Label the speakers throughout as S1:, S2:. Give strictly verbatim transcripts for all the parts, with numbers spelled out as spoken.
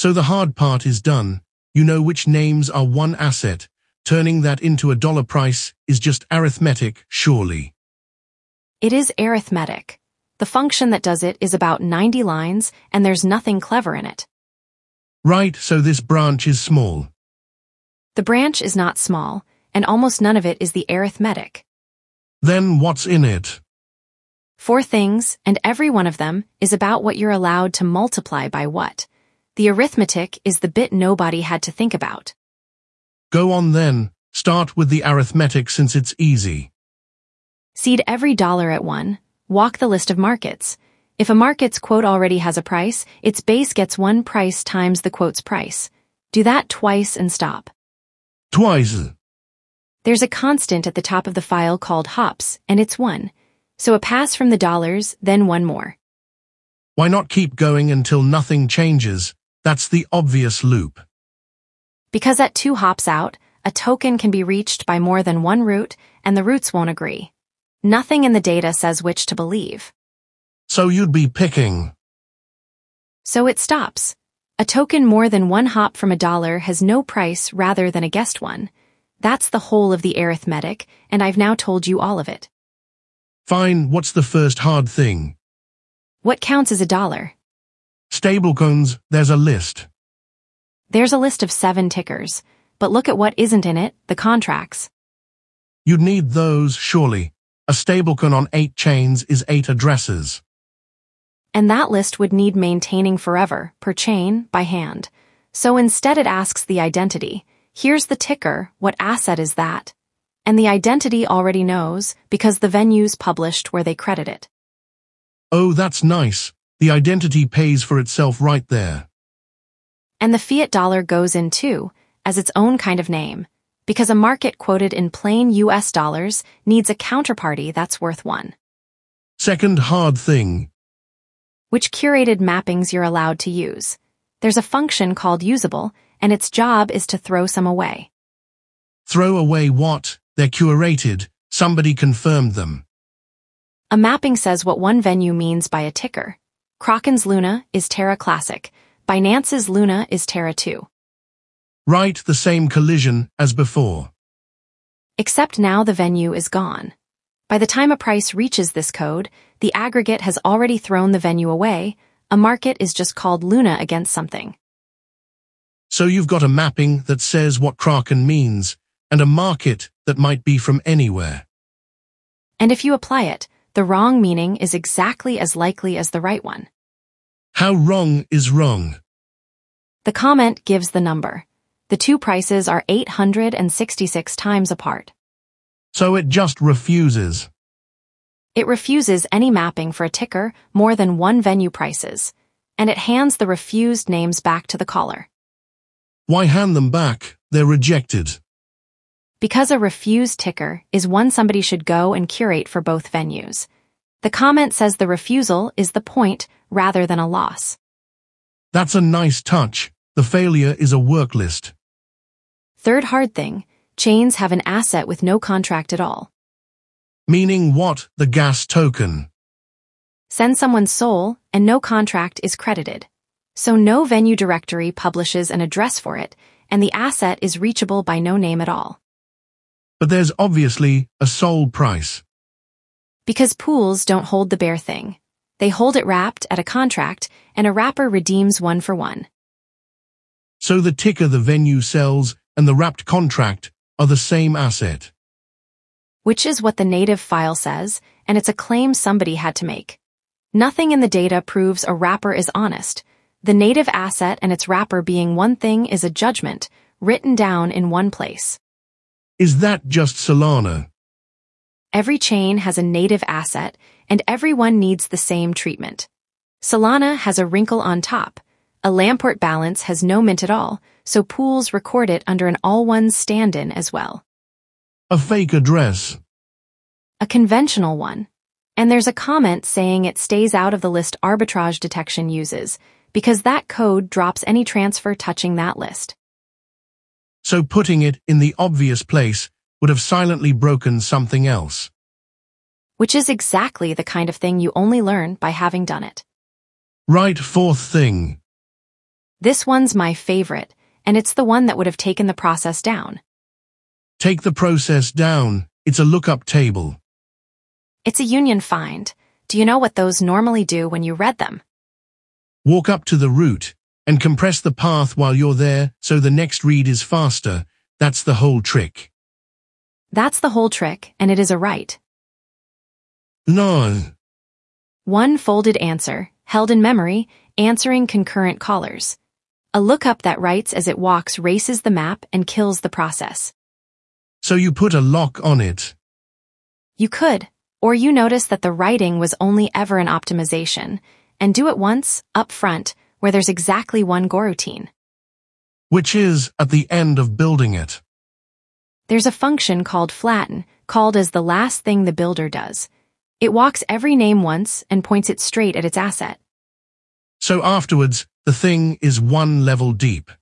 S1: So the hard part is done. You know which names are one asset. Turning that into a dollar price is just arithmetic, surely.
S2: It is arithmetic. The function that does it is about ninety lines, and there's nothing clever in it.
S1: Right, so this branch is small.
S2: The branch is not small, and almost none of it is the arithmetic.
S1: Then what's in it?
S2: Four things, and every one of them is about what you're allowed to multiply by what. The arithmetic is the bit nobody had to think about.
S1: Go on then, start with the arithmetic since it's easy.
S2: Seed every dollar at one, walk the list of markets. If a market's quote already has a price, its base gets one price times the quote's price. Do that twice and stop.
S1: Twice.
S2: There's a constant at the top of the file called hops, and it's one. So a pass from the dollars, then one more.
S1: Why not keep going until nothing changes? That's the obvious loop.
S2: Because at two hops out, a token can be reached by more than one route, and the routes won't agree. Nothing in the data says which to believe.
S1: So you'd be picking.
S2: So it stops. A token more than one hop from a dollar has no price rather than a guessed one. That's the whole of the arithmetic, and I've now told you all of it.
S1: Fine, what's the first hard thing?
S2: What counts as a dollar?
S1: Stablecoins, there's a list.
S2: There's a list of seven tickers, but look at what isn't in it, the contracts.
S1: You'd need those, surely. A stablecoin on eight chains is eight addresses.
S2: And that list would need maintaining forever, per chain, by hand. So instead it asks the identity. Here's the ticker, what asset is that? And the identity already knows, because the venue's published where they credit it.
S1: Oh, that's nice. The identity pays for itself right there.
S2: And the fiat dollar goes in too, as its own kind of name, because a market quoted in plain U S dollars needs a counterparty that's worth one.
S1: Second hard thing.
S2: Which curated mappings you're allowed to use. There's a function called usable, and its job is to throw some away.
S1: Throw away what? They're curated. Somebody confirmed them.
S2: A mapping says what one venue means by a ticker. Kraken's Luna is Terra Classic. Binance's Luna is Terra two.
S1: Right, the same collision as before.
S2: Except now the venue is gone. By the time a price reaches this code, the aggregate has already thrown the venue away. A market is just called Luna against something.
S1: So you've got a mapping that says what Kraken means, and a market that might be from anywhere.
S2: And if you apply it, the wrong meaning is exactly as likely as the right one.
S1: How wrong is wrong?
S2: The comment gives the number. The two prices are eight hundred sixty-six times apart.
S1: So it just refuses.
S2: It refuses any mapping for a ticker more than one venue prices, and it hands the refused names back to the caller.
S1: Why hand them back? They're rejected.
S2: Because a refused ticker is one somebody should go and curate for both venues. The comment says the refusal is the point rather than a loss.
S1: That's a nice touch. The failure is a work list.
S2: Third hard thing, chains have an asset with no contract at all.
S1: Meaning what? The gas token.
S2: Send someone's soul, and no contract is credited. So no venue directory publishes an address for it, and the asset is reachable by no name at all.
S1: But there's obviously a sold price.
S2: Because pools don't hold the bare thing. They hold it wrapped at a contract, and a wrapper redeems one for one.
S1: So the ticker the venue sells and the wrapped contract are the same asset.
S2: Which is what the native file says, and it's a claim somebody had to make. Nothing in the data proves a wrapper is honest. The native asset and its wrapper being one thing is a judgment, written down in one place.
S1: Is that just Solana?
S2: Every chain has a native asset, and everyone needs the same treatment. Solana has a wrinkle on top. A Lamport balance has no mint at all, so pools record it under an all-ones stand-in as well.
S1: A fake address.
S2: A conventional one. And there's a comment saying it stays out of the list arbitrage detection uses, because that code drops any transfer touching that list.
S1: So putting it in the obvious place would have silently broken something else.
S2: Which is exactly the kind of thing you only learn by having done it.
S1: Right, fourth thing.
S2: This one's my favorite, and it's the one that would have taken the process down.
S1: Take the process down. It's a lookup table.
S2: It's a union find. Do you know what those normally do when you read them?
S1: Walk up to the root and compress the path while you're there so the next read is faster. That's the whole trick.
S2: That's the whole trick, and it is a right.
S1: No.
S2: One folded answer, held in memory, answering concurrent callers. A lookup that writes as it walks races the map and kills the process.
S1: So you put a lock on it.
S2: You could, or you notice that the writing was only ever an optimization, and do it once, up front, where there's exactly one coroutine.
S1: Which is at the end of building it.
S2: There's a function called flatten, called as the last thing the builder does. It walks every name once and points it straight at its asset.
S1: So afterwards, the thing is one level deep.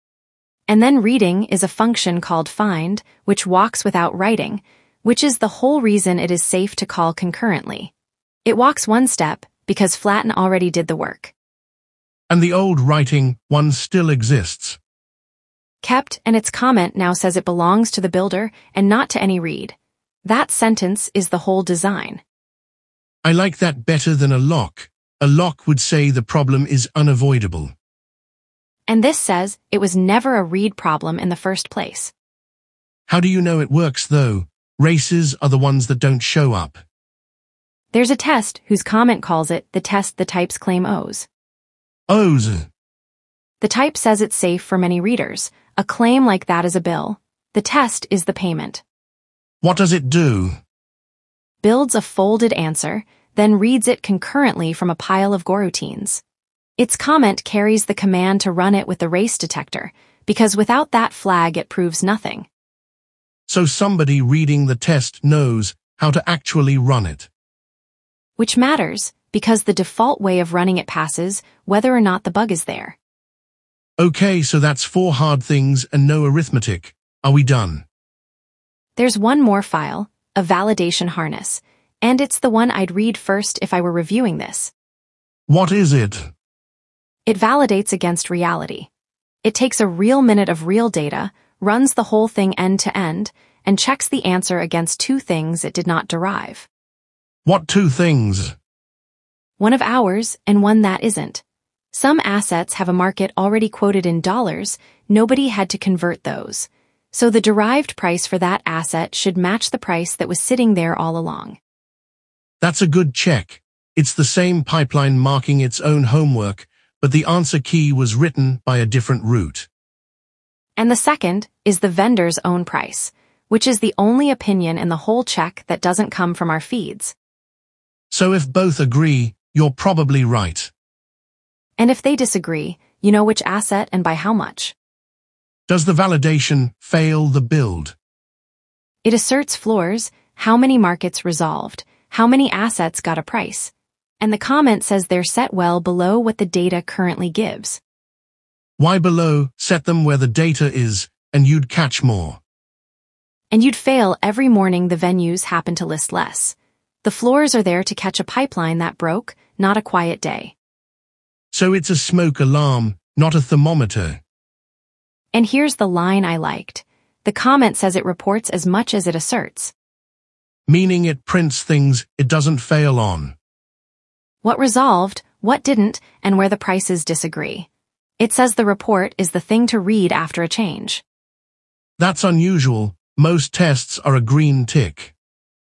S2: And then reading is a function called find, which walks without writing, which is the whole reason it is safe to call concurrently. It walks one step because flatten already did the work.
S1: And the old writing one still exists.
S2: Kept, and its comment now says it belongs to the builder and not to any read. That sentence is the whole design.
S1: I like that better than a lock. A lock would say the problem is unavoidable.
S2: And this says it was never a read problem in the first place.
S1: How do you know it works though? Races are the ones that don't show up.
S2: There's a test whose comment calls it the test the types claim owes.
S1: Owes.
S2: The type says it's safe for many readers. A claim like that is a bill. The test is the payment.
S1: What does it do?
S2: Builds a folded answer, then reads it concurrently from a pile of coroutines. Its comment carries the command to run it with the race detector, because without that flag it proves nothing.
S1: So somebody reading the test knows how to actually run it.
S2: Which matters, because the default way of running it passes whether or not the bug is there.
S1: Okay, so that's four hard things and no arithmetic. Are we done?
S2: There's one more file, a validation harness, and it's the one I'd read first if I were reviewing this.
S1: What is it?
S2: It validates against reality. It takes a real minute of real data, runs the whole thing end to end, and checks the answer against two things it did not derive.
S1: What two things?
S2: One of ours and one that isn't. Some assets have a market already quoted in dollars, nobody had to convert those. So the derived price for that asset should match the price that was sitting there all along.
S1: That's a good check. It's the same pipeline marking its own homework, but the answer key was written by a different route.
S2: And the second is the vendor's own price, which is the only opinion in the whole check that doesn't come from our feeds.
S1: So if both agree, you're probably right.
S2: And if they disagree, you know which asset and by how much.
S1: Does the validation fail the build?
S2: It asserts floors, how many markets resolved, how many assets got a price, and the comment says they're set well below what the data currently gives.
S1: Why below? Set them where the data is, and you'd catch more.
S2: And you'd fail every morning the venues happen to list less. The floors are there to catch a pipeline that broke, not a quiet day.
S1: So it's a smoke alarm, not a thermometer.
S2: And here's the line I liked. The comment says it reports as much as it asserts.
S1: Meaning it prints things it doesn't fail on.
S2: What resolved, what didn't, and where the prices disagree. It says the report is the thing to read after a change.
S1: That's unusual. Most tests are a green tick.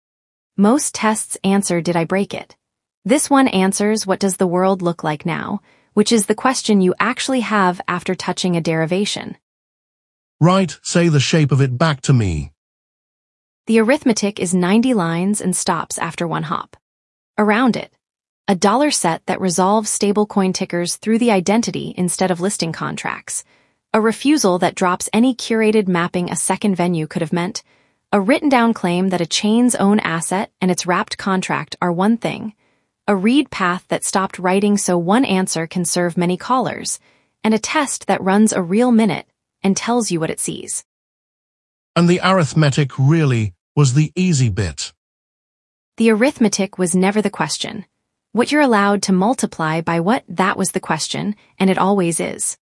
S2: Most tests answer did I break it? This one answers what does the world look like now, which is the question you actually have after touching a derivation.
S1: Right, say the shape of it back to me.
S2: The arithmetic is ninety lines and stops after one hop. Around it, a dollar set that resolves stablecoin tickers through the identity instead of listing contracts. A refusal that drops any curated mapping a second venue could have meant. A written-down claim that a chain's own asset and its wrapped contract are one thing. A read path that stopped writing so one answer can serve many callers. And a test that runs a real minute and tells you what it sees.
S1: And the arithmetic really was the easy bit.
S2: The arithmetic was never the question. What you're allowed to multiply by what, that was the question, and it always is.